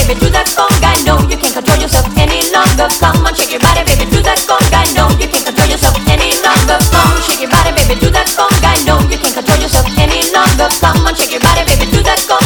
baby, do that conga. No, you can't control yourself any longer. Come on, shake your body, baby, do that conga. No, you can't control yourself any longer. Come on, shake your body, baby, do that conga. No, you can't control yourself any longer. Come on, shake your body, baby, do that conga.